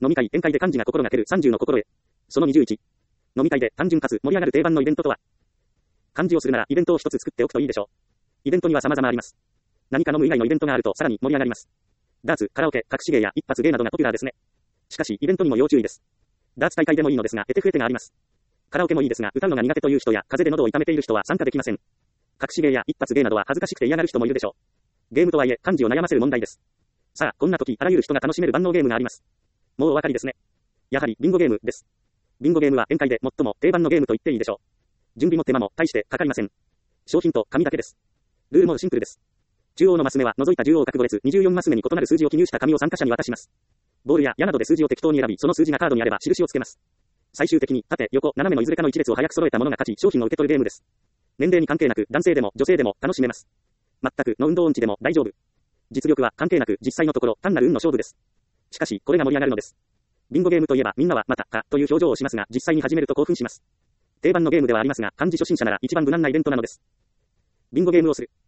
飲み会、宴会で幹事が心がける30の心得。その21。飲み会で単純かつ盛り上がる定番のイベントとは。幹事をするならイベントを一つ作っておくといいでしょう。イベントには様々あります。何か飲む以外のイベントがあるとさらに盛り上がります。ダーツ、カラオケ、隠し芸や一発芸などがポピュラーですね。しかし、イベントにも要注意です。ダーツ大会でもいいのですが、得手不得手があります。カラオケもいいですが、歌うのが苦手という人や、風邪で喉を痛めている人は参加できません。隠し芸や一発芸などは恥ずかしくて嫌がる人もいるでしょう。ゲームとはいえ、幹事を悩ませる問題です。さあ、こんな時、あらゆる人が楽しめる万能ゲームがあります。もうお分かりですね。やはり、ビンゴゲームです。ビンゴゲームは宴会で最も定番のゲームと言っていいでしょう。準備も手間も大してかかりません。商品と紙だけです。ルールもシンプルです。中央のマス目は除いた10を各5列24マス目に異なる数字を記入した紙を参加者に渡します。ボールや矢などで数字を適当に選び、その数字がカードにあれば印をつけます。最終的に縦、横、斜めのいずれかの一列を早く揃えたものが勝ち、商品を受け取るゲームです。年齢に関係なく、男性でも女性でも楽しめます。全くの運動音痴でも大丈夫。実力は関係なく、実際のところ単なる運の勝負です。しかし、これが盛り上がるのです。ビンゴゲームといえばみんなはまたかという表情をしますが、実際に始めると興奮します。定番のゲームではありますが、漢字初心者なら一番無難なイベントなのです。ビンゴゲームをする。